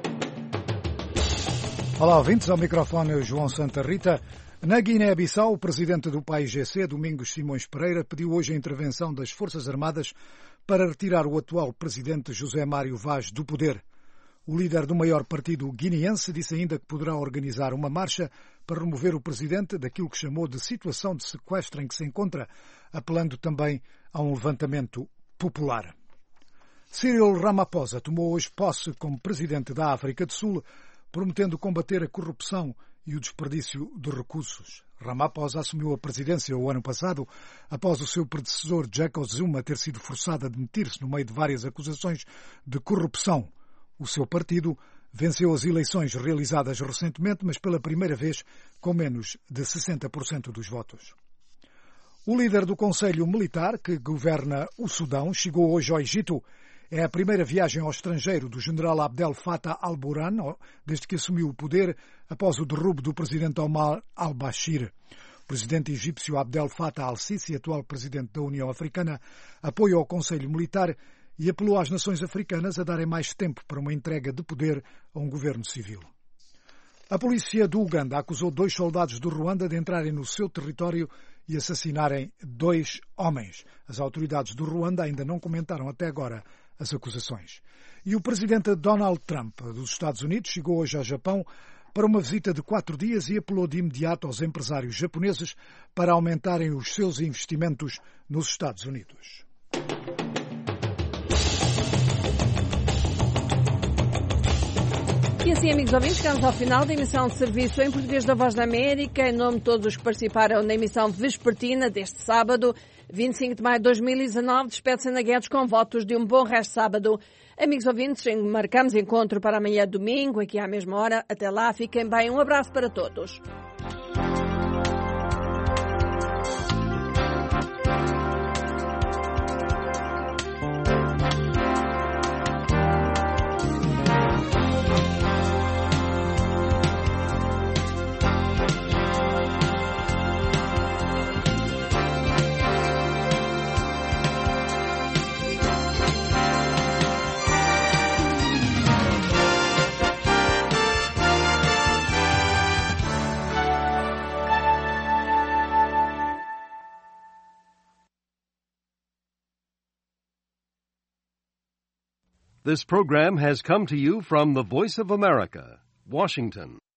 Olá, ouvintes, ao microfone João Santa Rita. Na Guiné-Bissau, o presidente do PAIGC, Domingos Simões Pereira, pediu hoje a intervenção das Forças Armadas para retirar o atual presidente José Mário Vaz do poder. O líder do maior partido guineense disse ainda que poderá organizar uma marcha para remover o presidente daquilo que chamou de situação de sequestro em que se encontra, apelando também a um levantamento popular. Cyril Ramaphosa tomou hoje posse como presidente da África do Sul, prometendo combater a corrupção e o desperdício de recursos. Ramaphosa assumiu a presidência o ano passado, após o seu predecessor Jacob Zuma ter sido forçado a demitir-se no meio de várias acusações de corrupção. O seu partido venceu as eleições realizadas recentemente, mas pela primeira vez com menos de 60% dos votos. O líder do Conselho Militar, que governa o Sudão, chegou hoje ao Egito. É a primeira viagem ao estrangeiro do general Abdel Fattah al-Burhan, desde que assumiu o poder após o derrubo do presidente Omar al-Bashir. O presidente egípcio Abdel Fattah al-Sisi, atual presidente da União Africana, apoia o Conselho Militar e apelou às nações africanas a darem mais tempo para uma entrega de poder a um governo civil. A polícia do Uganda acusou 2 soldados do Ruanda de entrarem no seu território e assassinarem 2 homens. As autoridades do Ruanda ainda não comentaram até agora as acusações. E o presidente Donald Trump dos Estados Unidos chegou hoje ao Japão para uma visita de 4 dias e apelou de imediato aos empresários japoneses para aumentarem os seus investimentos nos Estados Unidos. E assim, amigos ouvintes, chegamos ao final da emissão de serviço em português da Voz da América. Em nome de todos os que participaram na emissão vespertina deste sábado, 25 de maio de 2019, despede-se Ana Guedes com votos de um bom resto de sábado. Amigos ouvintes, marcamos encontro para amanhã domingo, aqui à mesma hora. Até lá, fiquem bem. Um abraço para todos. This program has come to you from the Voice of America, Washington.